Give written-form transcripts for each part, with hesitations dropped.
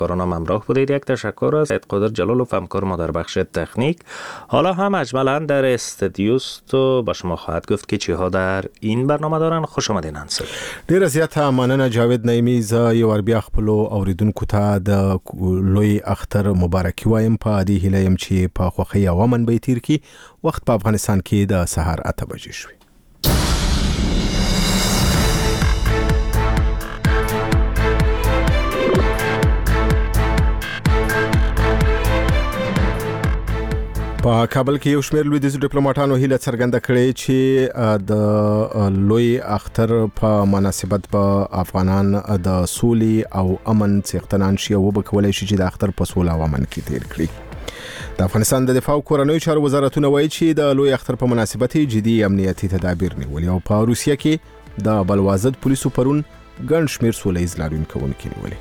برنامه همراه بودید. یک تشکر از سید قادر جلالوف همکار ما در بخش تکنیک. حالا هم اجمالاً در استودیوست و با شما خواهد گفت که چی ها در این برنامه دارن. خوش آمدین انصر. ډیر زیاته مننه جاوید نعیمی. ز یو ور بیا خپل اوریدونکو ته د لوی اختر مبارکي وایم په دې هیله يم چې په خوښۍ او امن به تیر کی. وخت په افغانستان کې د سحر 8 بجې شوې. په کابل کې یو شمېر لویدیځ ډیپلوماټانو هیله څرګنده کړې چې د لوی اختر په مناسبت به افغانان د سولې او امن څښتنان شي او به کولای شي چې د اختر په سوله او امن کې تیر کړي. د افغانستان د دفاع او کورنیو چارو وزارتونه وایي چې د لوی اختر په مناسبت جدي امنیتي تدابیر نیولي او په روسیه کې د بلوازد پولیسو پرون ګڼ شمېر سوله ییز لاریون کوونکي نیولي.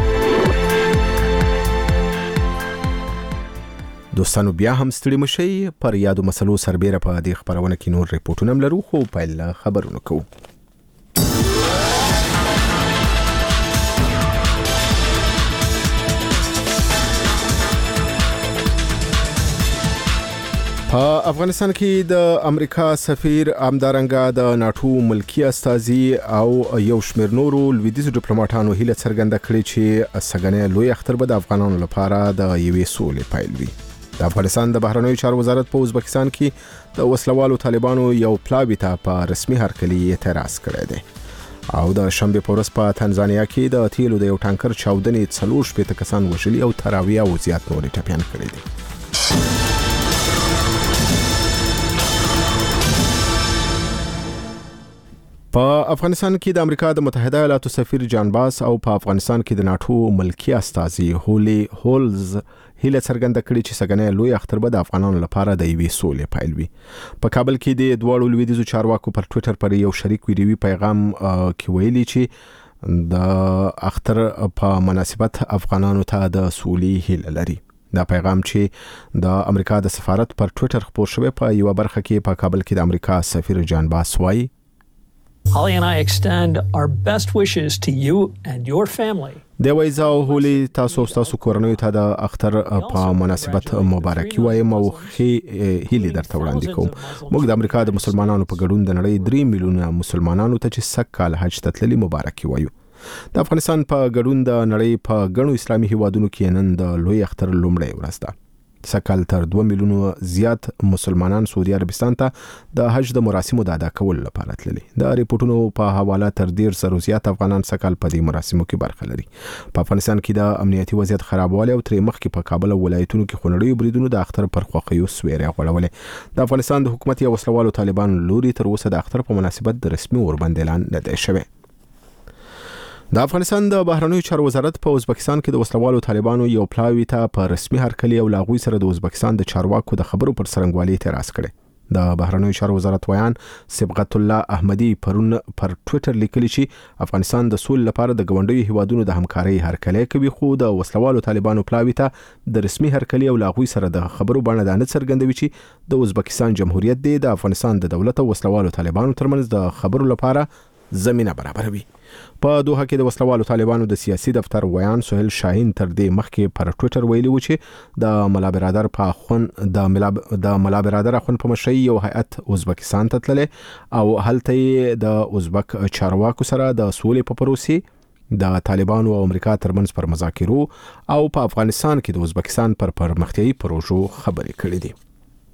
دوستانو بیا هم ستړي مشئ. پر یادو مسلو سربېره په دې خبرونه کې نور ریپورتونه هم لرو، خو پیل خبرونه کوو. په افغانستان کې د امریکا سفیر همدارنګه د ناتو ملکی استازي او یو شمېر نورو لویدیځو ډیپلوماټانو هیله څرګنده کړې چې سګنې لوی اختر به د افغانانو لپاره د یوې سولې پیل وي. د افغانستان د بهرنیو چارو وزارت په ازبکستان کې د وسلوالو طالبانو یو پلاوی ته په رسمي هرکلي اعتراض کړی دی او د شنبه په ورځ په تنزانیا کې د تیلو د یو ټانکر چاودنې 40 کسان وژلي او تراوی او زیات نور ټپيان کړي دي. په افغانستان کې د امریکا د متحده ایالاتو سفیر جان باس او په افغانستان کې د ناتو ملکی استازي هولي هولز هیله څرګنده کړې چې سګنې لوی اختر به د افغانانو لپاره د یوې سولې پیل وي. په کابل کې د دوړو لویدیځو چارواکو پر ټوئیټر پر یو شریک ویډیوي پیغام کې ویلي چې د اختر په مناسبت افغانانو ته د سولې هیله لري. دا پیغام چې د امریکا د سفارت پر ټوئیټر خپور شوی په یو برخه کې په کابل کې د امریکا سفیر جان باس وایي Holly and I extend our best wishes to you and your family. د وایزاو هولي تاسو کورنیو ته د اختر په مناسبت مبارکي وایم او هیلې درته وړاندې کوم. موږ د امریکا د مسلمانانو په ګډون د نړۍ 3 میلیونه مسلمانانو ته چې سکهال حج ته تللي مبارکي وایو. د افغانستان په ګډون د نړۍ په ګڼو اسلامي هیوادونو کې نن د لوی اختر لومړی ورځ ده. سکهال تر 2 میلیونو زیات مسلمانان سعودي عربستان ته د حج د مراسمو د ادا کولو لپاره تللي. د ریپورتونو په حواله تر 1.5 زیات افغانان سکهال په دې مراسمو کې برخه لري. په افغانستان کې د امنیتي وضعیت خرابوالی او ترې مخکې په کابل او ولایتونو کې خونړیو بریدونو د اختر پر خوښیو سویرې غوړولې. د افغانستان د حکومت یا وسلوالو طالبانو لوري تر اوسه د اختر په مناسبت د رسمي اوربند اعلان نه دی شوی. د افغانستان د بهرنیو چارو وزارت په ازبکستان کې د وسلوالو طالبانو یو پلاوی ته په رسمي هرکلي او لاغوي سره د ازبکستان د چارواکو د خبرو پر څرنګوالي اعتراض کړي. د بهرنیو چارو وزارت ویان صبغت الله احمدي پرون پر ټوئیټر لیکلي چې افغانستان د سولې لپاره د ګوندونو هیوادونو د همکارۍ هرکلی کوي، خو د وسلوالو طالبانو پلاوی ته د رسمي هرکلي او لاغوي سره د خبرو باندې دا نه څرګندوي چې د ازبکستان جمهوریت د افغانستان د دولت او وسلوالو طالبانو ترمنځ د خبرو لپاره زمينه برابروي. په دوحه کې د وسلوالو طالبانو د سیاسي دفتر ویان سهیل شاهین تر دې مخکې پر ټوئیټر ویلي و چې د ملا برادر په خون د ملا برادر خون په مشرۍ یو هیئت ازبکستان ته تللی او هلته د ازبک چارواکو سره د سولې په پروسې د طالبانو او امریکا ترمنځ پر مذاکرو او په افغانستان کې د ازبکستان پر پرمختیایي پروژو خبرې کړې دي.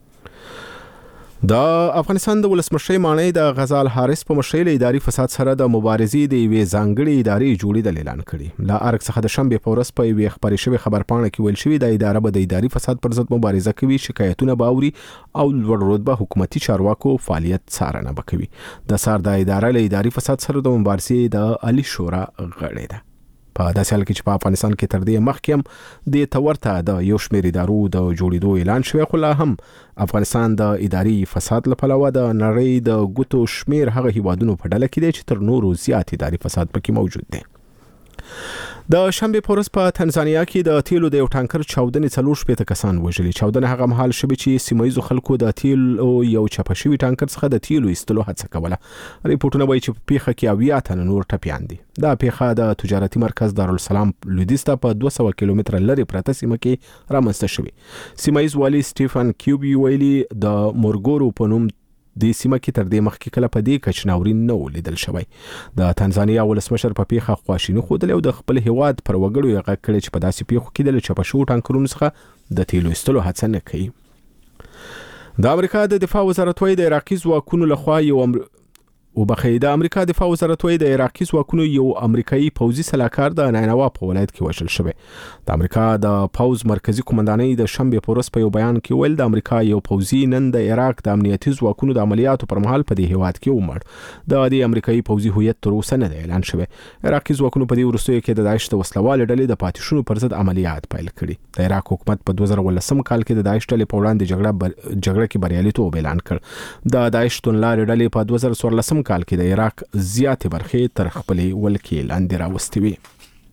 د افغانستان د ولسمشر مانی د غزال حارث په مشرۍ له اداري فساد سره د مبارزې د یوې ځانګړې ادارې جوړېدل اعلان کړي. لا ارګ څخه د شنبه په ورځ په یوې خبرې شوې خبرپاڼه کې ویل شوی د ادارې به د اداري فساد پر ضد مبارزه کوي، شکایتونه باوري او لوړ رتبه حکومتي چارواکو فعالیت څارنه وکوي. د سار د ادارې له اداري فساد سره د مبارزې د عالی شورا غړې ده. په داسې حال کې چې په افغانستان کې تر دې مخکې هم د تورته د یو شمېر ادارو د جوړېدو اعلان شوی، خو لا هم افغانستان د اداري فساد له پلوه د نړۍ د ګوتو شمېر هغه هیوادونو په ډله کې دی چې تر نورو زیات اداري فساد پکې موجود دی. د شنبه په ورځ په تنزانیا کې د تیلو د یو ټانکر چاودنې 40 کسان وژلي. چاودنه هغه مهال شوه چې سیمایي خلکو د تیلو یو چپشوي ټانکر څخه د تیلو ایستلو هڅه کوله. ریپورتونه وایي چې په پیښه کې 80 تن نور ټپیان دي. دا پیښه د تجارتي مرکز دارالسلام لویدیځ ته په 200 کیلومتر لري پرته سیمه کې رامنځته شوې. سیمایي والي سټيفن کیوبي ویلي د مورګورو په نوم د سیمه کې تر دې مخکې کله په دې کچ ناورین نه ولیدل شوی. د تنزانیا ولسمشر په پیښه خواشیني خوده او د خپل هیواد پر وګړو یې غږ کړی چې په داسې پیښو کې د چپشو ټانکرونو څخه د تیلو ایستلو هڅه نه کوي. د امریکا د دفاع وزارت وايي د عراقي ځواکونو لخوا د امریکا دفاع وزارت وايي د عراقي ځواکونو یو امریکایي پوځي سلاکار د نینوا په ولایت کې وژل شوی. د امریکا د پوز مرکزی قومندانۍ د شنبه په ورځ په یو بیان کې ویل د امریکا یو پوځي نن د عراق د امنیتي ځواکونو د عملیاتو پر مهال په دې هیواد کې ومړ. د امریکایي پوځي هویت تر اوسه نه اعلان شوی. عراقي ځواکونو په دې وروستیو کې د داعش د وسلوال ډلې د پاتې شونو پر ضد عملیات پیل کړي. د عراق حکومت په 2019 کال کې د داعش ډلې په وړاندې جګړه کې بریالیتوب اعلان کړ. د داعش توندلارې ډلې په 2014 کال کې د عراق زیاتې برخې تر خپلې ولکې لاندې راوستې وې.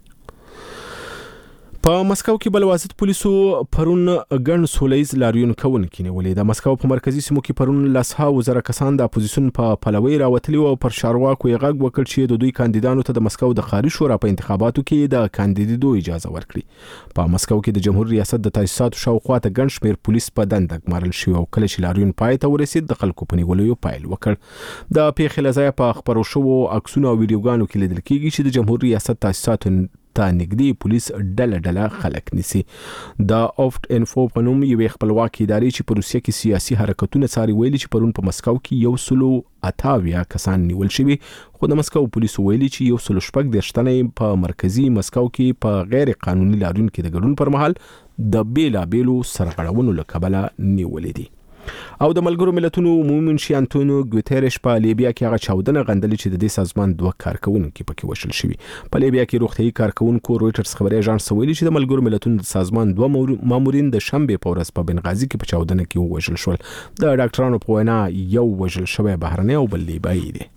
په مسکو کې بل واسط پولیسو پرون ګڼ سولهییز لاریون کوونکي نیولې. د مسکو په مرکزی سیمو کې پرون لسهاو زره کسان د اپوزیسیون په پلوي راوتلي او پر چارواکو یې غږ وکړ چې د دوی کاندیدانو ته د مسکو د ښاري شورا په انتخاباتو کې د کاندیدېدو اجازه ورکړي. په مسکو کې د جمهور ریاست د تاسیساتو شاوخوا ته ګڼ شمېر پولیس په دنده ګمارل شوي او کله چې لاریون پای ته ورسید د خلکو په نیولو پیل وکړ. د پیښې له ځایه په خپرو شوو عکسونو او ویډیوګانو کې لیدل کېږي چې د جمهور ریاست تاسیساتو ته نږدې پولیس ډله خلک نیسي. د اوفت انفو په نوم یوې خپلواکې ادارې چې په روسیه کې سیاسي حرکتونه څاري ویلي چې پرون په مسکو کې 188 کسان نیول شوي، خو د مسکو پولیسو ویلي چې 116 تنه په مرکزی مسکو کې په غیر قانوني لاریون کې د ګډون پر مهال د بیلابیلو سرغړونو له کبله نیولې دي. او د ملګرو ملتونو عمومي منشي انټونیو ګوتيريش په لیبیا کې هغه چاودنه غندلې چې د دې سازمان 2 کارکونکو پکې وشل شوي. په لیبیا کې روغتيایي کارکونکو رويټرز خبري اژانس ویلي چې د ملګرو ملتونو د سازمان 2 مامورین د شنبه په ورځ په بنغازي کې په چاودنه کې وژل شول. د ډاکټرانو په وینا یو وژل شوی بهرنی او بل لیبیایي دی.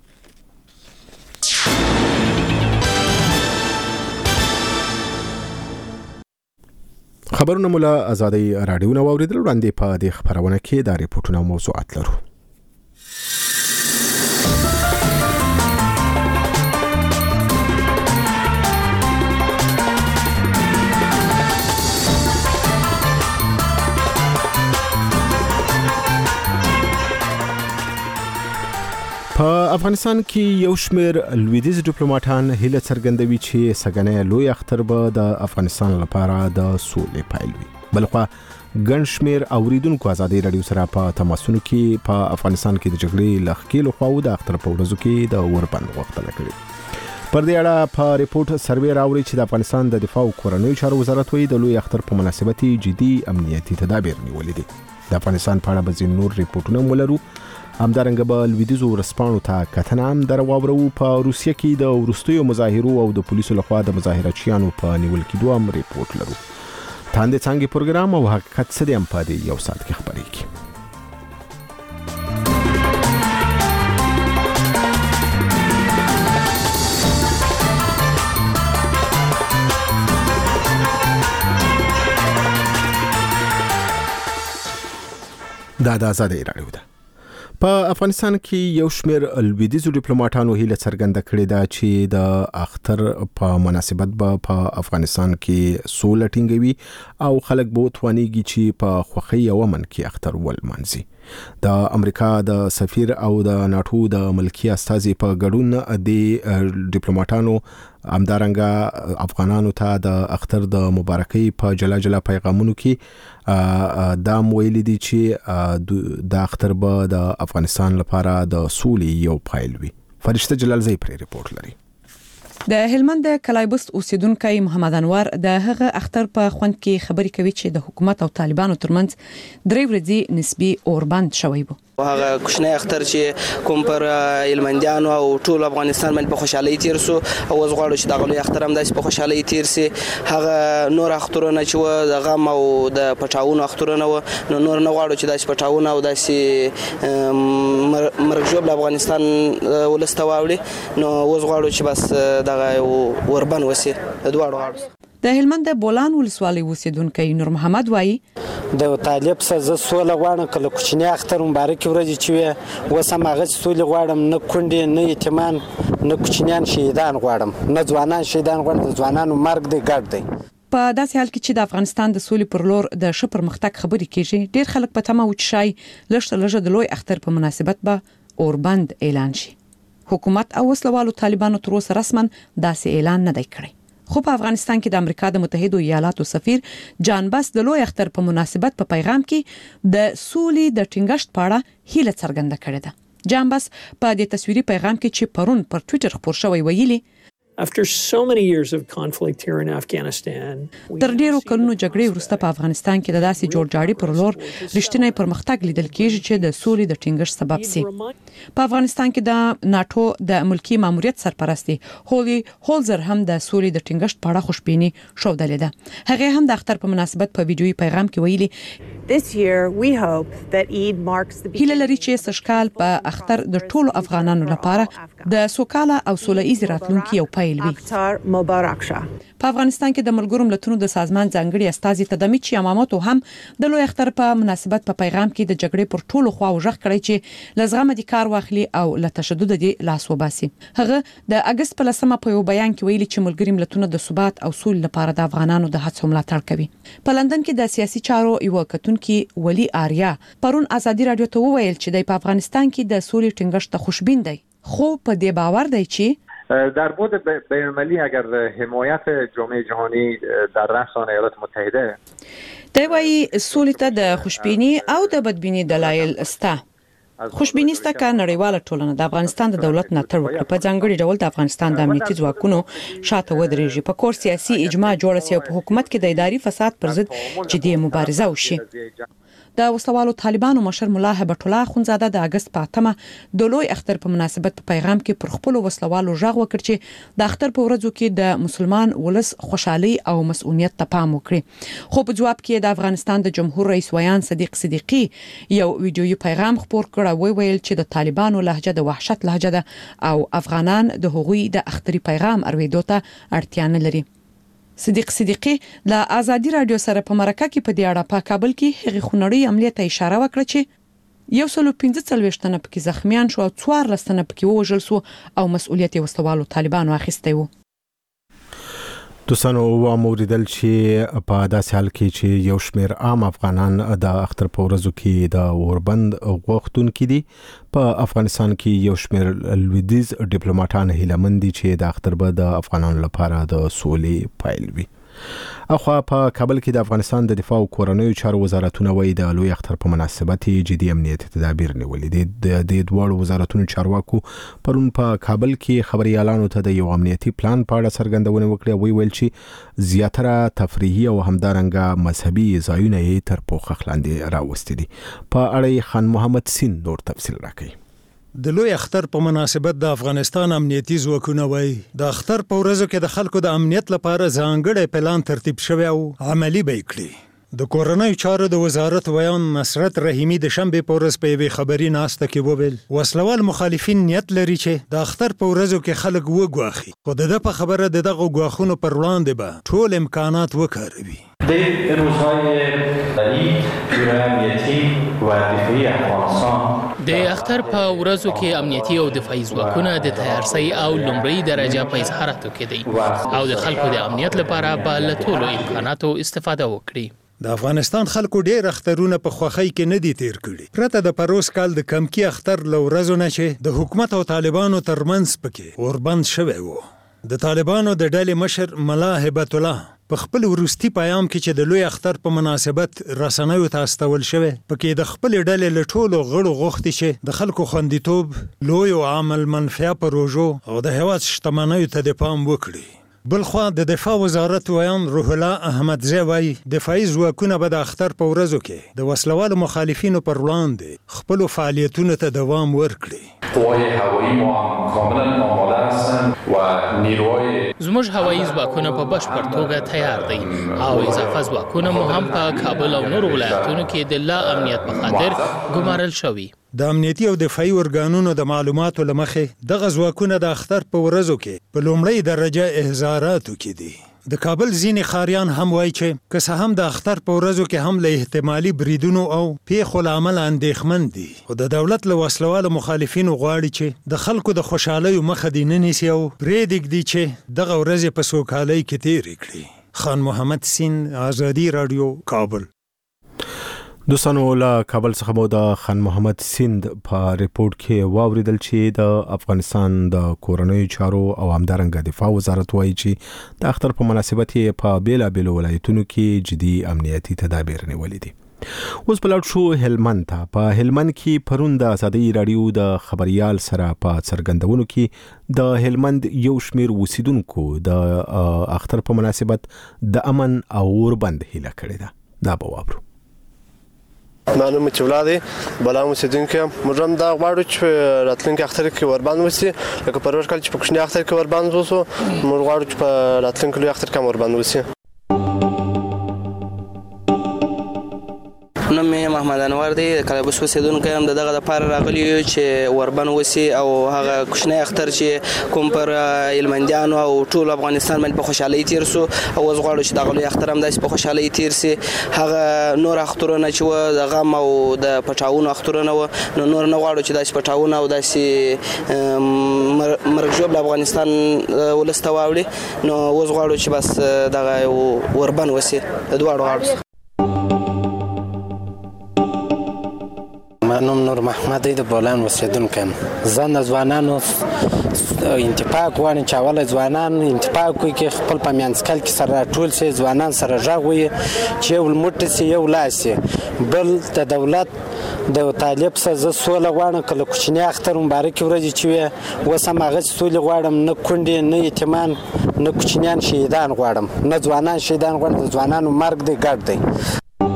خبرونه مولا ازادي رادیو نو اوریدل وړاندې په دې خبرونه کې د ریپورتونو او موضوعات لرو. په افغانستان کې یو شمېر لویدیځ ډیپلوماټان هیله څرګندوي چې سګنې لوی اختر به د افغانستان لپاره د سولې پیل وي. بلخوا ګڼ شمېر اوریدونکو ازادي رادیو سره په تماسونو کې په افغانستان کې د جګړې لخوا خواو د اختر په ورځو کې د اوربند غوښتنه کړې. پر دې اړه په ریپورت سروې راوړي چې د افغانستان د دفاع او کورنیو چارو وزارت وایي د لوی اختر په مناسبت جدي امنیتي تدابیر نیولې دي. د افغانستان په اړه به نور ریپورتونه ولرو. همدارنګه به لویدیځو ورسپانو ته کتنه هم درواورو. په روسیه کې د وروستیو مظاهرو او د پولیسو لخوا د مظاهرچیانو په نیول کېدو هم ریپورت لرو. تاندې څنګه پروګرام او حقیقت څه دی هم په دې یو ساعت کې خبرېږي. دا د ازادي رادیو ده. په افغانستان کې یو شمېر لویدیځو ډیپلوماټانو هیله څرګنده کړې ده چې د اختر په مناسبت به په افغانستان کې سوله ټینګوي او خلک به وتوانیږي چې په خوښۍ او امن کې اختر ولمانځي. د امریکا د سفیر او د ناتو د ملکی استازي په ګډون د ډیپلوماټانو همدارنګه افغانانو ته د اختر د مبارکۍ په جلا پیغامونو کې دا ویلي دي چې د اختر به د افغانستان لپاره د سولې یو پیل وي. فرشته جلالزی پر ریپورت لري. د هلمند د کلایبست اوسیدونکو محمد انور د هغه اختر په خوند کې خبرې کوي چې د حکومت او طالبانو ترمنځ 3 ورځې نسبی اوربند شوی وو. هغه کوچنی اختر چې کوم پر هلمندیانو او ټول افغانستان باندې په خوشحالۍ تیر سو او اوس غواړو چې دغه لوی اختر هم داسې په خوشحالۍ تیر سي. هغه نور اخترونه چې و د غم او د پټاونو اخترونه و نو نور نه غواړو چې داسې پټاونه او داسې مرګ ژوبل افغانستان ولس ته واوړي. نو اوس غواړو چې بس دغه وربن وسي د دواړو غاړو. د هلمند د بولان ولسوالۍ اوسیدونکی نور محمد وایي د طالب سره سوله غواړم کله کوچنی اختر مبارک ورځ چې وي وسم هغه سوله غواړم نه کونډې نه یتیمان نه کوچنیان شهیدان غواړم نه ځوانان شهیدان غواړم د ځوانانو مرګ دی ګډ دی. په داسې حال کې چې د افغانستان د سولې پر لور د ښه پرمختګ خبرې کیږي ډیر خلک په تمه و چې شای لږه د لوی اختر په مناسبت به اوربند اعلان شي. حکومت او وسلوالو طالبانو تر اوسه رسما داسې اعلان نه دی کړی. خو په افغانستان کې د امریکا د متحده ایالاتو سفیر جان باس د لوی اختر په مناسبت په پیغام کې د سولې د ټینګښت په اړه هیله څرګنده کړې ده. جان باس په دې تصویري پیغام کې چې پرون پر ټوئیټر خپور شوی ویلي After so many years of conflict here in Afghanistan, تر ډیرو کلونو جګړې وروسته په افغانستان کې د داسې جوړجاړي پر لور رښتینی پرمختګ لیدل کېږي چې د سولې د ټینګښت سبب شي. په افغانستان کې د ناتو د ملکی ماموریت سرپرستی هولي هولزر هم د سولې د ټینګښت په اړه خوشبیني ښودلې ده. هغه هم د اختر په مناسبت په ویډیويي پیغام کې ویلي This year we hope that Eid marks the هیله لري چې سشکال په اختر د ټولو افغانانو لپاره د سوکاله او سوله ایز راتلونکي یو پیل وي. په افغانستان کې د ملګرو ملتونو د سازمان ځانګړي استازي تدمیچ یاماموتو هم د لوی اختر په مناسبت په پیغام کې د جګړې پر ټولو خواو ژغ کړی چې لزغمه دي کار واخلي او له تشدد دي لاس وباسي. هغه د اگست په 10 په یو بیان کې ویلي چې ملګري ملتونه د ثبات او سولې لپاره د افغانانو د هڅو ملاتړ کوي. په لندن کې د سیاسي چارو یو کتونکي ولی آریا پرون ازادي رادیو ته وویل چې د افغانستان کې د سولې ټینګښت خوشبین دی خو په دې باور دی چې در بعد بین‌المللی اگر حمایت جامعه جهانی در رأسان ایالات متحده دی وايي سولې ته د خوشبینی او د بدبینی دلایل استه. خوشبینی ستا کا نړیواله ټولنه د افغانستان د دولت ناتر وکړي په ځانګړي ډول د افغانستان د امنیتي ځواکونو شاته ودرېږي په کور سیاسي اجماع جوړ شي او په حکومت کې د اداري فساد پر ضد جدي مبارزه وشي. د وسلوالو طالبانو مشر ملا هبت الله خونزاده د اگست په 8 د لوی اختر په مناسبت په پیغام کې پر خپل وسلوالو ژغ وکړ چې د اختر په ورځو کې د مسلمان ولس خوشحالي او مسؤلیت ته پام وکړي. خو په جواب کې د افغانستان د جمهور رئیس ویان صدیق صدیقی یو ویډیويي پیغام خپور کړ او ویل چې د طالبانو لهجه د وحشت لهجه ده او افغانان د هغوی د اختري پیغام اورېدو ته اړتیا نه لري. صدیق صدیقی له ازادي رادیو سره په مرکه کې په دې اړه په کابل کې هغه خونړی عملیات ته اشاره وکړه چې 115 تنه پکې زخمیان شو او 14 تنه پکې وژل شو او مسؤلیت یې وسلوالو طالبانو اخیستی وو. دوستانو و موریدل چې په داسې حال کې چې یو شمېر عام افغانان د اختر په ورځو کې د اوربند غوښتونکي دي په افغانستان کې یو شمېر لویدیز ډیپلوماټان هیله مند دي چې د اختر به د افغانانو لپاره د سولې پیل وي. اخوا په کابل کې د افغانستان د دفاع او کورنیو چارو وزارتونه وایي د لوی اختر په مناسبت جدي امنیتي تدابیر نیولې دي. د دوه وزارتونو چارواکو پرون په کابل کې خبريالانو ته د یو امنیتي پلان په اړه څرګندونه وکړه. ویل چې زیاتره تفریحي او همدارنګه مذهبي ځایونه یې تر پوښښ لاندې راوستي دي. په اړه خان محمد سین نور تفصیل راکړي. د لوی اختر په مناسبت د افغانستان امنیتي ځواکونه وایي د اختر په ورځو کې د خلکو د امنیت لپاره ځانګړی پلان ترتیب شوی او عملی به کړي. د کورنیو چارو د وزارت ویان نصرت رحیمی د شنبه په ورځ په یوې خبري ناسته کې وویل وسلوال مخالفین نیت لري چې د اختر په ورځو کې خلک وګواخي خو د په خبره دغه غواخونو پر وړاندې به ټول امکانات وکاروي. د روزهای عید جوړه امنیتي و دفاعي افغانستان د اختر په ورځو کې امنیتي او دفاعي ځواکونه د تیارسۍ او لومړی درجه په اظهاراتو کې دي او د خلکو د امنیت لپاره به له ټولو امکاناتو استفاده وکړي. د افغانستان خلکو ډېر اخترونه په خوښۍ کې نه دي تیر کړي پرته د پروس کال د کمکی اختر له ورځو نه چې د حکومت او طالبانو ترمنځ پکې اوربند شوی و. د طالبانو د ډلې مشر ملا هبت الله په خپل وروستي پیغام کې چې د لوی اختر په مناسبت رسنیو ته استول شوی پکې د خپل ډلې له ټولو غړو غوښتي چې د خلکو خوندیتوب لوی او عمل منفعه پروژو او د هیواد شتمنیو ته د پام وکړي. بلخوا د دفاع وزارت ویان روح الله احمدزی وایي دفاعي ځواکونه به د اختر په ورځو کې د وسلوالو مخالفینو پر وړاندې خپلو فعالیتونو ته دوام ورکړي. قوای هوایی ما کاملا آماده هستند و نیروهای زموږ هوایی ځواکونه په بشپړ توګه تیار دي او اضافه ځواکونه مو هم په کابل او نورو ولایتونو کې د لا امنیت په خاطر ګمارل شوي. د امنیتي او دفاعي ارګانونو د معلوماتو له مخې دغه ځواکونه د اختر په ورځو کې په لومړۍ درجه احضاراتو کې دي. د کابل ځینې ښاریان هم وایي چې که څه هم د اختر په ورځو کې هم له احتمالي بریدونو او پیښو له امله اندېښمن دي، خو د دولت له وسلوالو مخالفینو غواړي چې د خلکو د خوشحالیو مخه دې نه نیسي او پرېږدي چې دغه ورځې په سوکالۍ کې تېرې کړي. خان محمد سین، آزادي راډیو، کابل. دوستانو له کابل څخه مو د خان محمد سیند په ریپورت کې واوریدل چې د افغانستان د کورنیو چارو او همدارنګه دفاع وزارت وایي چې د اختر په مناسبت یې په بیلابیلو ولایتونو کې جدي امنیتي تدابیر نیولي دي. اوس بلاړ شو هلمند ته. په هلمند کې پرون د آزادۍ راډیو د خبريال سره په څرګندونو کې د هلمند یو شمیر اوسیدونکو د اختر په مناسبت د امن او اوربند هیله کړې ده. دا به واورو. معلوم چې ولاده بلا اوسیدونکو موږ هم دا غواړو چې راتلونکي اختر کې ورباند وسی، لکه پرور کال چې په کوچني اختر کې ورباند وسو، موږ غواړو چې په راتلونکي لوی اختر کې ورباند وسی. نو مې محمد انور دی، کله بس اوسیدونکو هم دغه د پاره راغلی چې ورباند وسی او هغه کوچني اختر چې کوم پر هلمندیانو او ټول افغانستان باندې په خوشحالۍ تیر سو او اوس غواړو چې دغه لوی اختر هم داسې په خوشحالۍ تیر سي. هغه نور اخترونه چې و د غم او د پټاونو اخترونه و، نو نور نه غواړو چې داسې پټاونه او داسې مرګ ژوبل افغانستان ولسته واوړي، نو اوس غواړو چې بس دغه ورباند وسی د دواړو غاړو. نوم نور محمد دی، د بولان اوسیدونکی یم. زه د ځوانانو انتفاق غواړم چې اول ځوانان انتفاق وکړي چې خپل په منځ کې سره راټول شي، ځوانان سره غږ وي چې یو موټی سي یو لاس سي. بل د دولت د طالب سره زه سوله غواړم، کله کوچني اختر مبارکې ورځې چې وي اوس هم هغه سولې غواړم، نه کونډې نه یتیمان نه کوچنیان شهیدان غواړم، نه ځوانان شهیدان غواړم. د ځوانانو مرګ دی ګډ دی.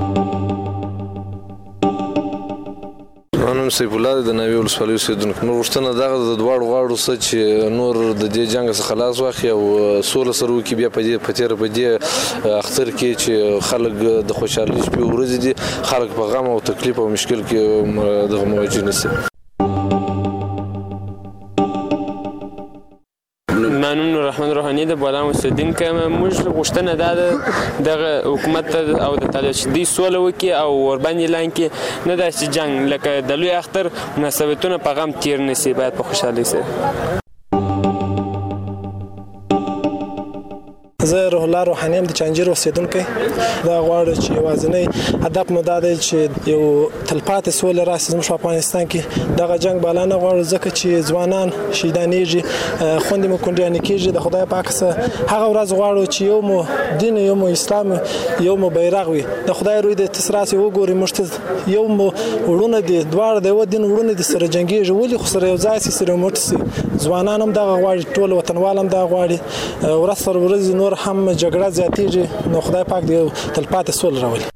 نوم سیف الله د نوې ولسوالۍ اوسیدونکی. نو غوښتنه دغه د دواړو غاړو څخه چې نور د دې جنګ څخه خلاص واخلي او سوله سره وکړي. بیا په دې اختر کې چې خلک د خوشحالۍ شپې ورځې دي، خلک په غم او تکلیف او مشکل کې دغه مواجه نشي. مانون نور رحمان روحانی د بولان اوسیدونکی یم. موږ غوښتنه ده دغه حکومت ته او د طالب چې دوی سوله وکړي او ورباندې اعلان کړي، نه داسې جنګ لکه د لوی اختر مناسبتونه په غم تیر نه سي، باید په خوشحالۍ سره. زه روح الله روحانی یم، د چانجیر اوسیدونکی. دا غواړو چې یوازینی هدف مو دا دی چې یو تلپاتې سوله راشي زموږ په افغانستان کې. دغه جنګ بالا نه غواړو ځکه چې ځوانان شهیدانېږي، خویندې مو کونډیانې کېږي. د خدای پاک څخه هغه ورځ غواړو چې یو مو دین، یو مو اسلام، یو مو بیرغ وي. د خدای روی دې تسراسي وګوري، موږ ته یو مو وړونه دي، دواړه د یو دین وړونه دي سره جنګېږي، ولې خو سره یو ځای سي، سره موټ سي. ځوانان هم دغه غواړي، ټول وطنوال هم دغه غواړي. ورځ تر ورځې نور هم جګړه زیاتېږي، نو خدای پاک دې تلپاتې سوله راولي.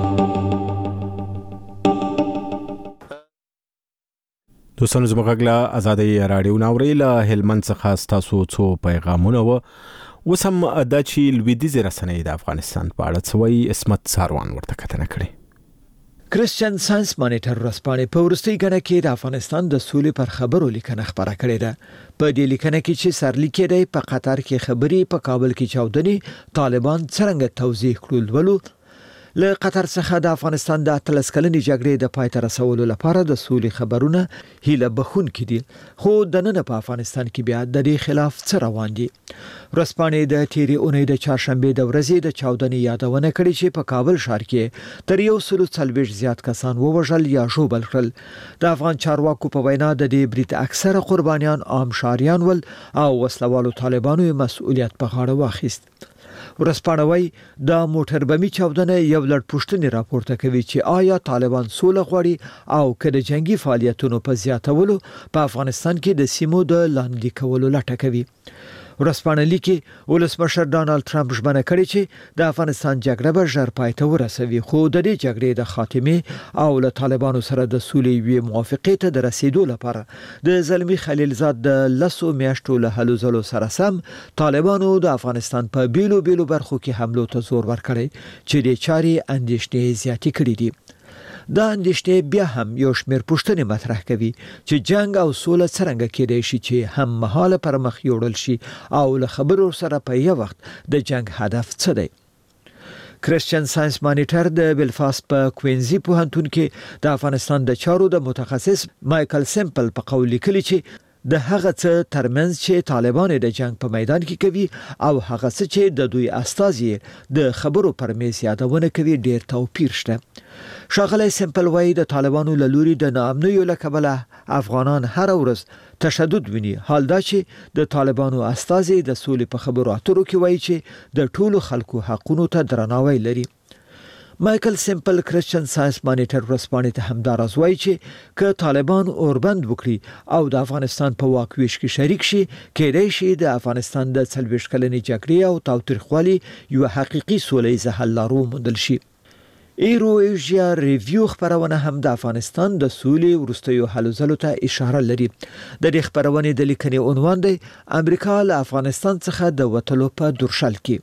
دوستانو زموږ غږ له آزادۍ راډیو ناوري له هلمند څخه ستاسو څو پیغامونه و. اوس هم دا چې لویدیځې رسنۍ د افغانستان په اړه څه وایي، عصمت ساروان ورته کتنه کړې. کرسچن ساينس مانیټر ورځپاڼې په وروستۍ ګڼه کې د افغانستان د سولې پر خبرو لیکنه خبره کړې ده. په دې لیکنه کې چې سرلیک دی په قطر کې خبري، په کابل کې چاودنې، طالبان څنګه توضیح کړل ولو له قطر څخه د افغانستان د 13 کلنې جګړې د پای ته رسولو لپاره د سولې خبرونه هیله بخونکي دي، خو د نن په افغانستان کې بیا د دې خلاف څه روان دي. ورځپاڼې د تیرې اونۍ د چهارشنبه د ورځې د چاودنې یادونه کړې چې په کابل ښار کې تر 140 زیات کسان ووژل یا ژوبل کړل. د افغان چارواکو په وینا د دې برید اکثره قربانیان عام شهريان ول او وسلوالو طالبانو مسؤلیت په غاړه واخیست. ورځپاڼوي د موټر بمي چاودنه یو لړ پوښتنې راپورته کوي چې آیا طالبان سوله غواړي او کله جنگي فعالیتونو په زیاتولو په افغانستان کې د سیمو د لاندې کولو لټه کوي. ورځپاڼه لیکي ولسمشر ډانلډ ټرمپ ژمنه کړې چې د افغانستان جګړه به ژر پای ته ورسوي، خو د دې جګړې د خاتمې او له طالبانو سره د سولې یوې موافقې ته د رسیدو لپاره د زلمي خلیلزاد د 10 میاشتو له هلو ځلو سره سم طالبانو د افغانستان په بیلو برخو کې حملو ته زور ورکړی چې د چاري اندېښنې زیاتې کړې دي. دا اندېښنې بیا هم یو شمېر پوښتنې مطرح کوي چې جنگ او سوله څرنګه کېدای شي چې هم مهاله پر مخ یوړل شي او له خبرو سره په یو وخت د جنگ هدف څه دی. کرسچن ساينس مانیټر د بلفاست په کوینزي پوهنتون کې د افغانستان د چارو د متخصص مایکل سیمپل په قول لیکلی چې د هغه څه ترمنځ چې طالبان د جنگ په میدان کې کوي او هغه څه چې د دوی استازي د خبرو پر میز یادونه کوي ډیر توپیر شته. ښاغلی سیمپل وایي د طالبانو له لوري د ناامنیو له کبله افغانان هر ورځ تشدد ویني، حال دا چې د طالبانو استازي د سولې په خبرو اترو کې وایي چې د ټولو خلکو حقونو ته درناوی لري. مایکل سیمپل کرسچن ساينس مانیټر ورځپاڼې ته همداراز وایي چې که طالبان اوربند وکړي او د افغانستان په واکويش کې شریک شي، کېدای شي د افغانستان د 40 کلنې جګړې او تاوتریخوالي یو حقيقي سولهییز حل لارو موندل شي. ایرو ایشیا ریویو خبرونه هم د افغانستان د سولې ورستیو هلو ځلو ته اشاره لري. د دې خبرونې د لیکنې عنوان دی امریکا له افغانستان څخه د وټلو په درشل کې.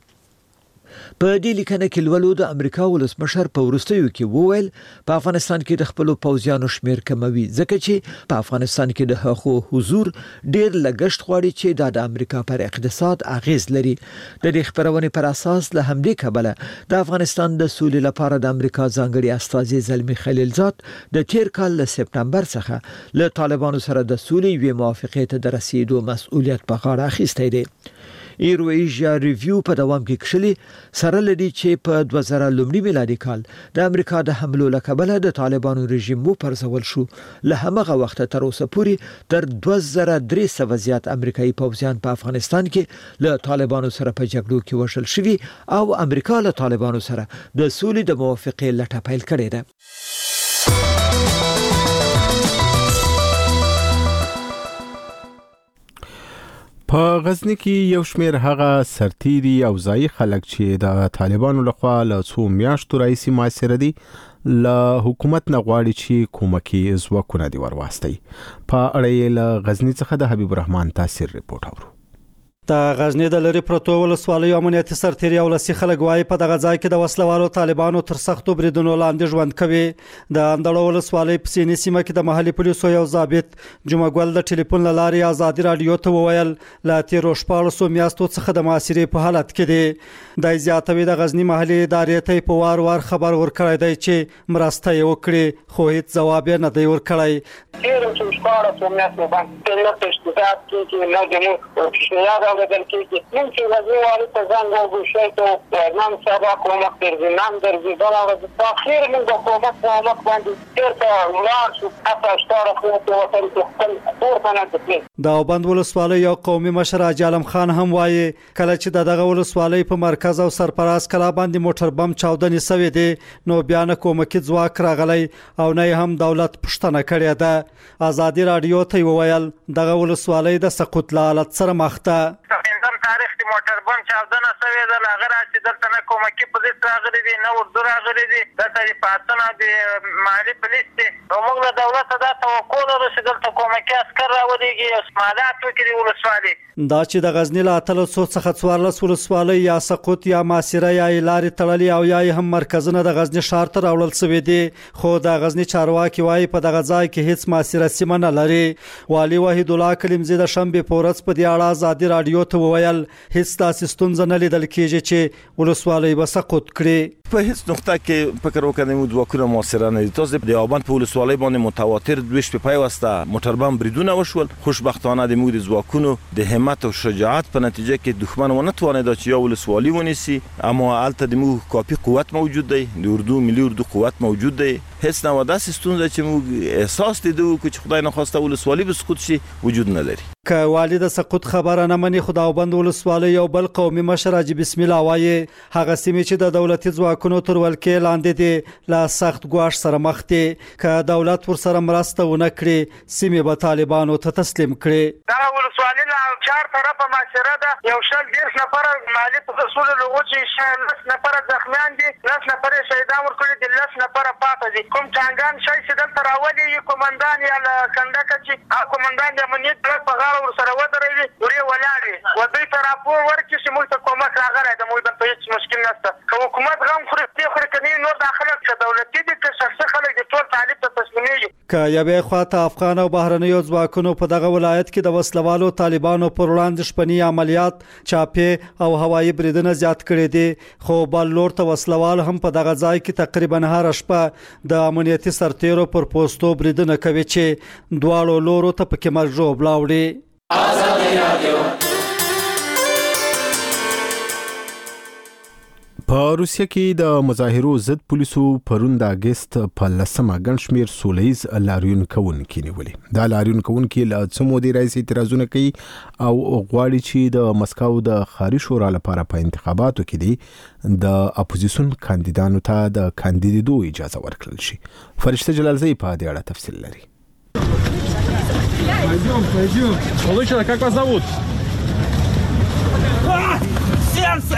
په دې لیکنه کې لولو د امریکا ولسمشر په ورستیو کې وویل په افغانستان کې د خپل پوځیانو شمیر کموي، ځکه چې په افغانستان کې د هغو حضور ډیر لګښت غواړي چې د امریکا پر اقتصاد اغیز لري. د دې خبرونې پر اساس له همدې کبله د افغانستان د سولې لپاره د امریکا ځانګړي استازي زلمي خلیلزاد د تیر کال له سپتمبر څخه له طالبانو سره د سولې یوې موافقې ته د رسیدو مسؤلیت په غاړه اخیستی دی. ایرو ایشیا ریویو په دوام کې کښلي سره لدی چې په 2000 میلادي کال د امریکا د حملو له کبله د طالبانو رژیم مو پرځول شو. له همغه وخت تر اوسه پورې تر 2300 زیات امریکایي پوځیان په افغانستان کې له طالبانو سره په جګړو کې وشل شوي او امریکا له طالبانو سره د سولې د موافقې لټه پیل کړې ده. په غزنی کې یو شمېر هغه سرتیري او ځایي خلک چې د طالبانو لخوا له څو میاشتو راهیسې محاصره دي له حکومت نه غواړي چې کومکي ځواکونه دي ورواستي. په اړه یې له غزنی څخه د حبیب الرحمن تاثیر رپورټ اورو. د غزنی د لری پروتو ولسوالیو امنیتي سرتیري او لسی خلک وایي په دغه ځای کې د وسلوالو طالبانو تر سختو بریدونو لاندې ژوند کوي. د اندړو ولسوالۍ په سینې سیمه کې د محلي پولیسو یو ضابط جمعه ګل د ټلیفون له لارې ازادي رادیو ته وویل لا تیرو 14 میاشتو څخه د محاصرې په حالت کې دی. د زیاتوي د غزنی محلي ادارې ته په وار خبر ورکړی دی چې مرسته یې وکړي، خو هیڅ ځواب نه دی ورکړی. بدل کېږي نن چې غزنی والي ته زنګ وګورئ ته نن سبا کومک درځي نن درځي دا په اخر موږ کومک باندې ترته ولار شو تاسو ستاره خو ته وته خپل کور باندې تکلیف. د اوبند ولسوالۍ یو قومي مشر حاجی عالم خان هم وایي کله چې دغه ولسوالۍ په مرکز او سرپراز کلا باندې موټر بم چاودنې سوي دي نو بیا نه کومکي ځواک راغلی او نه هم دولت پښتنه کړې ده. ازادي رادیو ته وویل دغه ولسوالۍ د سقوط له حالت سره مخ ده. تاریخ دی موټر بم چاودنه سوي ده هغه راځي دلته نه کومکي پولیس راغلي دي نه اردو راغلي دي دلته د پاتنه د مالي پولیس دي او موږ له دولت دا توقع لرو چې دلته کومکي عسكر راولېږي او سمادات وکړي ولسوالۍ. دا چې د غزنی له 300 څخه 14 ولسوالۍ یا سقوط یا ماسره یا لارې تړلې او یا هم مرکزونه د غزنی ښار ته راوړل شوی دي، خو د غزنی چارواکي وایي په دغه ځای کې هیڅ ماسره سیمه نه لري. والي وحید الله کلیمزی د شنبه پورز په دی اړه ازادي رادیو ته وویل هیڅ تاسو ستونزه نه لیدل کېږي چې ولسوالۍ به سقوط کړي. په هیڅ نقطه کې فکر وکړم چې ځواکونه موثره نه دي. تاسو د اوبند په ولسوالۍ باندې متواتر دویش په پیوسته موټر بم بریدونه وشول. خوشبختانه د موږ د ځواکونو د همت او شجاعت په نتیجه کې دښمن ونه توانید چې یو ولسوالۍ ونیسي، اما البته د موږ کافي قوت موجود دی، د اردو ملي اردو قوت موجود دی. هیڅ نه ودا ستونزه چې موږ احساس لیدو چې خدای نه خواسته ولسوالۍ به سقوط شي وجود نه لري. که والد سقوط خبره نه مني خداوند ولسوالۍ یو بل قومي مشر حاجي بسم الله وایي هغه سیمې چې د دولتي ځواکونو تر ولکې لاندې دي لا سخت ګواښ سره مخ دي که دولت ورسره مرسته ونه کړي سیمې به طالبانو ته تسلیم کړي. دا ولسوالۍ له چار طرفه معاشره ده، یو شل 10 نفره مالي په اصول لغو چې 10 نفره زخمیان دي، 10 نفره شهیدان ورکړي دي، 10 نفره پاتې دي. کوم چانګان شای چې دلته راولي کومندان یا کنډکه چې کومندان د امنیت په ورسره ودرېږي ورې ولاړې و دوی ته راپور ورکړي چې موږ ته کومک راغلی ده، موږ دلته هېڅ مشکل نشته. که حکومت غم خوري پرې خوري که نه نور دا خلک که دولتي دي که شخصي خلک دي ټول طالب ته تسلیمېږي. که یوې خواته افغان او بهرنیو ځواکونو په دغه ولایت کې د وسلوالو طالبانو پر وړاندې شپني عملیات چاپې او هوایي بریدونه زیات کړي دي، خو بل لور ته وسلوال هم په دغه ځای کې تقریبا هره شپه د امنیتي سرتیرو پر پوسټو بریدونه کوي چې دواړو لورو ته پکې مرجو بلاوړي. آزادی رادیو. په روسیه کې د مظاهرو ضد پولیسو پرون د اگست په 10مه ګڼ شمېر سولهییز لاریون کوونکي نیولې. دا لاریون کوونکي له څو مودې راهیسې اعتراضونه کوي او غواړي چې د مسکو د ښاري شورا لپاره په انتخاباتو کې دي د اپوزیسیون کاندیدانو ته د کاندیدېدو اجازه ورکړل شي. فرشته جلالزی په دې اړه تفصیل لري. Пойдем. Получено, как вас зовут? Сердце!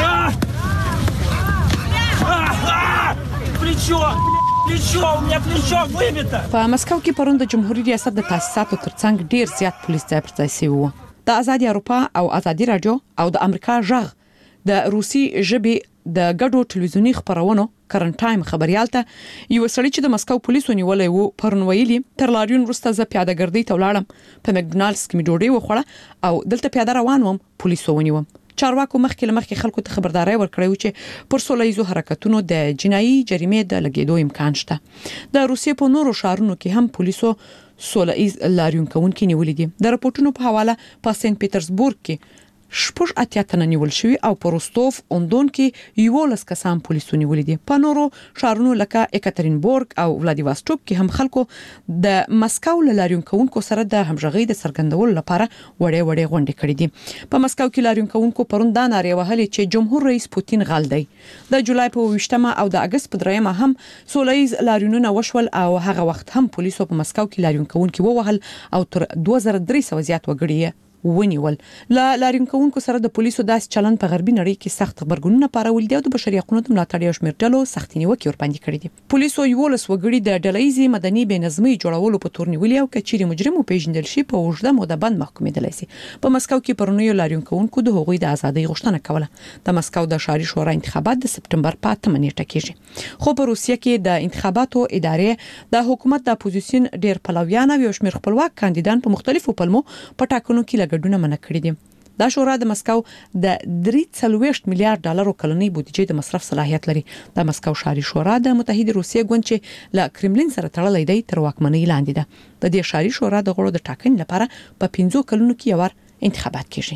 Плечо! Плечо! У меня плечо выбито! په مسکو کې پرون د جمهوریت ریاست د تاسیساتو ترڅنګ ډیر زیات پولیس ځای پر ځای شوي وو. د آزادي اروپا او آزادي رادیو او د امریکا ژغ د روسي ژبې د ګډو ټلویزیونی خبرونو کرنټ ټایم خبريال ته یو سړی چې د مسکو پولیسو نیولې وو پرون ویلي تر لاریون وروسته ز پیاده ګرځي ته ولاړم په مکډونالډز کې می ډوډۍ وخوړه او دلته پیاده روان وم پولیسو ونیوم. چارواکو مخکې خلکو ته خبرداري ورکړی و چې پر سولهییزو حرکتونو د جنایي جریمې د لګیدو امکان شته. د روسیې په نورو شهرونو کې هم پولیسو سولهییز لاریون کوونکي نیولې دي. د راپورټونو په حواله په سنت پیټرزبورګ کې شپږ اتیا تنه نیول شوی او په روستوف اوندون کې 11 کسان پولیسو نیولې دي. په نورو شهرونو لکه اکاترینبورګ او ولادیواستوک کې هم خلکو د مسکو لاریون کوونکو سره د همغږۍ د څرګندولو لپاره وړې غونډې کړې دي. په مسکو کې لاریون کوونکو پرون دا نارې وهلې چې جمهور رئیس پوتین غل دی. د جولای په 28مه او د اگست په 3مه هم سولهییز لاریونونه وشول او هغه وخت هم پولیسو په مسکو کې لاریون کوونکي ووهل او تر 2300 زیات وګړي ونیول. لاریون کوونکو سره د پولیسو داس چلن په غربي نړۍ کې سخت خبرګونونه پارول دي او د بشري حقوقو د ملاتړ یو شمېر ډلو سختې نیوکې ورباندې کړې دي. پولیسو یو لس وګړي د ډلهیزي مدني بېنظمۍ جوړولو په تور نیولي او کچېري مجرم پیژندل شي په اوږده موده باندې محکومېدلی شي. په مسکو کې پرونیو لاریون کوونکو د حقوقي د ازادۍ غوښتنه کوله. د مسکو د ښاري شورا انتخابات د سپټمبر په 8 نیټه کېږي. خو په روسیه کې د انتخاباتو ادارې د حکومت د اپوزیسیون ډېر پلویان او شمېر خپلواک کاندیدان په مختلفو پلمو په ټاکنو کې لګډونه منع کړي دي. دا شورا د مسکو د 3.3 میلیارډ ډالرو کلنۍ بودیجې د مصرف صلاحیت لري. د مسکو ښاري شورا د متحده روسیې ګوند چې له کرملین سره تړلې دی تر واکمنۍ لاندې ده. د دې ښاري شورا د غړو د ټاکنې لپاره په 15 کلونو کې یو انتخابات کیږي.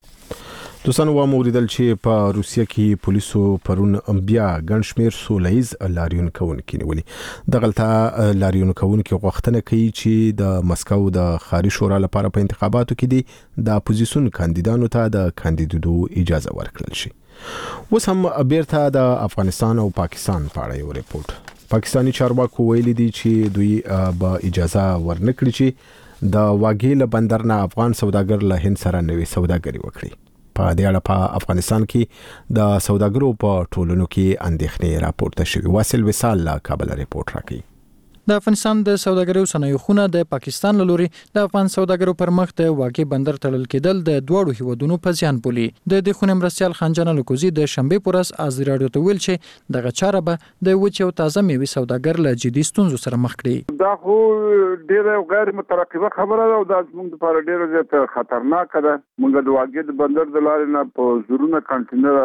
دوستانو و موریدل چې په روسیه کې پولیسو پرون بیا ګڼ شمېر سولهییز لاریون کوونکي نیولې. دغلته لاریون کوونکي غوښتنه کوي چې د مسکو د ښاري شورا لپاره په انتخاباتو کې د اپوزیسیون کاندیدانو ته د کاندیدېدو اجازه ورکړل شي. اوس هم بیرته د افغانستان او پاکستان په اړه یو ریپورت. پاکستانی چارواکو ویلي دي چې دوی به اجازه ورنکړي چې د واګې له بندر نه افغان سوداګر له هند سره نوې سوداګري وکړي. په دې اړه په افغانستان کې د سوداګرو په ټولنو کې اندېښنې راپورته شوې. واصل وصال لا کابل ریپورت راکړي. د افغانستان د سوداګرو صنایعونه د پاکستان له لوري د افغان سوداګرو پر مخ د واګې بندر تړل کېدل د دوړو هیوادونو په ځان بولي. د خونې مرستيال خانجان لکوزي د شنبه پورس ازادي رادیو ته ویل چې دغه چاره به د وچ او تازه میوه سوداګر له جدي ستونزو سره مخ کړي. دا خو ډیره غیر مترقبه خبره ده او دا موږ لپاره ډیره زیاته خطرناک ده. موږ د واګې بندر د لارې نه په زرونه کنټینر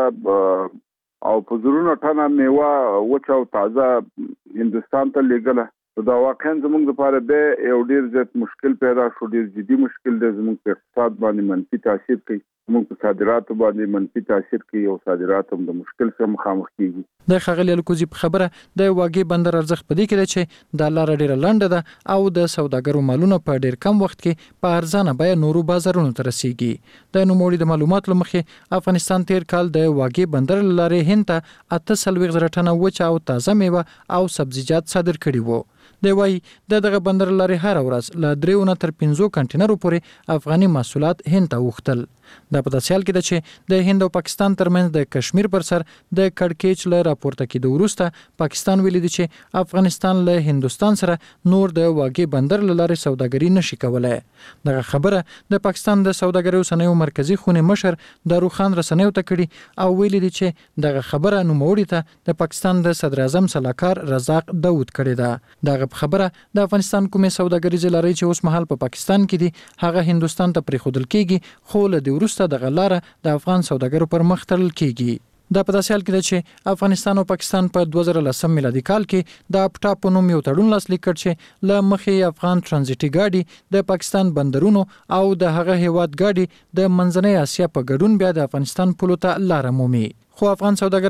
او په زرونه ټنه میوه وچ او تازه هندستان ته لېږله. دا واقعا زموږ لپاره د یو ډیر زیات مشکل پیدا شو. ډیر جدي مشکل دی. زموږ په اقتصاد باندې منفي تاثیر کوي. موږ په صادراتو باندې منفي تاثیر کوي او صادرات هم د مشکل سره مخامخ کیږي. د خغلی الکوزي په خبره د واګي بندر ارزښت پدې کې دی چې د لار ډیره لنډه ده او د سوداګرو مالونه په ډیر کم وخت کې په ارزانه بیه نورو بازارونو ته رسیږي. د نوموړي د معلوماتو لمخې افغانستان تیر کال د واګي بندر لارې هند ته 48 ټنه وچ او تازه میوه او سبزیجات صادر کړي وو. دی وايي دغه بندر لارې هر ورځ له 3 تر 5 کنټینرو پورې افغاني محصولات هند ته وختل. دا په داسې حال کې ده چې د هند او پاکستان ترمنځ د کشمیر پر سر د کړکېچ له راپورته کېدو وروسته پاکستان ویلي دی چې افغانستان له هندستان سره نور د واګي بندر لارې سوداګري نشي کولای. دغه خبره د پاکستان د سوداګرۍ اوسنیو مرکزی خونې مشر داروخان رسنیو ته کړي او ویلي دی چې دغه خبره نوموړي ته د پاکستان د صدر اعظم سلاکار رزاق داود کړي ده. دغه خبره د افغانستان کومې سوداګریزې لارې چې اوس مهال په پاکستان کې دي هغه هندستان ته پریښودل کیږي خو له وروسته د غلاره د افغان سوداګرو پر مخ تړل کیږي. دا په داسې حال کې ده چې افغانستان او پاکستان په 2010 میلادي کال کې د اپټا په نوم یو تړون لاسلیک کړ چې له مخې افغان ترانزیټي ګاډي د پاکستان بندرونو او د هغه هیواد ګاډي د منځنۍ اسیا په ګډون بیا د افغانستان پولو ته لار مومي. خو افغان سوداګر